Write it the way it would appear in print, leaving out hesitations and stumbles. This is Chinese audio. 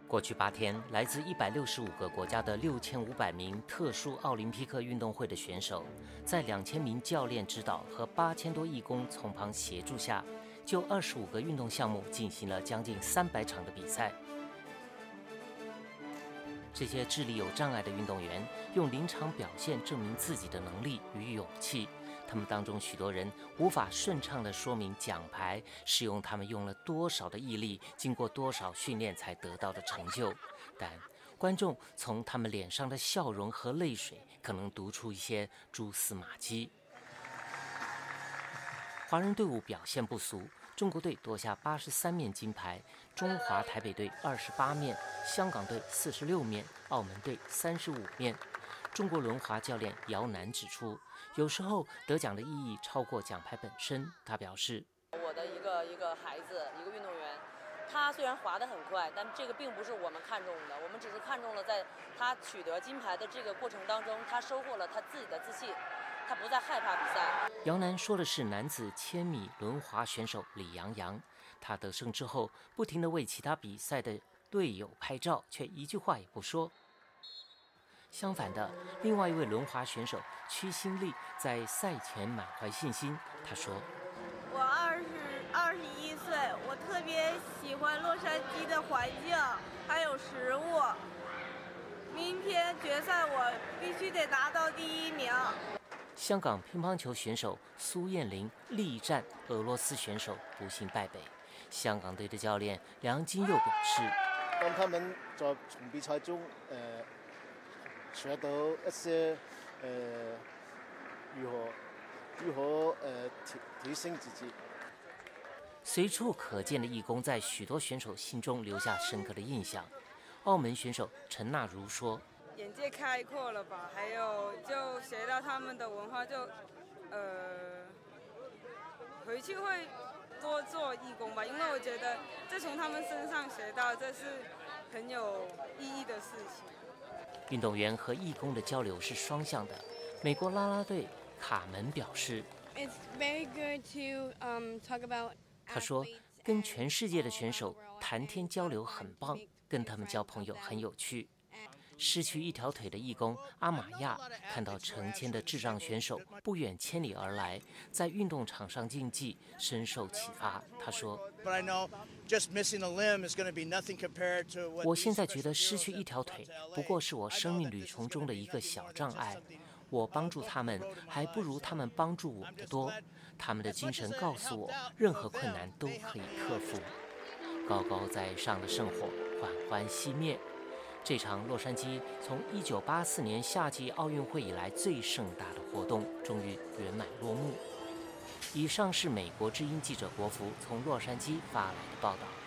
过去8天，来自165个国家的6500名特殊奥林匹克运动会的选手，在2000名教练指导和8000多义工从旁协助下，就25个运动项目进行了将近300场的比赛。这些智力有障碍的运动员用临场表现证明自己的能力与勇气。他们当中许多人无法顺畅地说明奖牌是用他们用了多少的毅力，经过多少训练才得到的成就，但观众从他们脸上的笑容和泪水可能读出一些蛛丝马迹。华人队伍表现不俗，中国队夺下83面金牌，中华台北队28面，香港队46面，澳门队35面。中国轮滑教练姚楠指出，有时候得奖的意义超过奖牌本身。他表示， 我的一个孩子，一个运动员，他虽然滑得很快，但这个并不是我们看中的，我们只是看中了在他取得金牌的这个过程当中，他收获了他自己的自信，他不再害怕比赛。 姚楠说的是男子1000米轮滑选手李洋洋，他得胜之后不停地为其他比赛的队友拍照，却一句话也不说。相反的，另外一位轮滑选手屈新丽在赛前满怀信心。他说：“ 我21岁，我特别喜欢洛杉矶的环境，还有食物。明天决赛我必须得拿到第1名。” 香港乒乓球选手苏燕玲力战俄罗斯选手，不幸败北。香港队的教练梁金佑表示：“ 当他们在从比赛中学到一些如何提升自己。” 随处可见的义工在许多选手心中留下深刻的印象。澳门选手陈娜如说：“ 眼界开阔了吧，还有就学到他们的文化，就回去会多做义工吧，因为我觉得这从他们身上学到，这是很有意义的事情。” 运动员和义工的交流是双向的。美国啦啦队卡门表示，他说跟全世界的选手谈天交流很棒，跟他们交朋友很有趣。失去一条腿的义工阿玛亚看到成千的智障选手不远千里而来，在运动场上竞技，深受启发。他说：“我现在觉得失去一条腿不过是我生命旅程中的一个小障碍。我帮助他们，还不如他们帮助我的多。他们的精神告诉我，任何困难都可以克服。”高高在上的圣火缓缓熄灭。这场洛杉矶从1984年夏季奥运会以来最盛大的活动终于圆满落幕。以上是美国之音记者国福从洛杉矶发来的报道。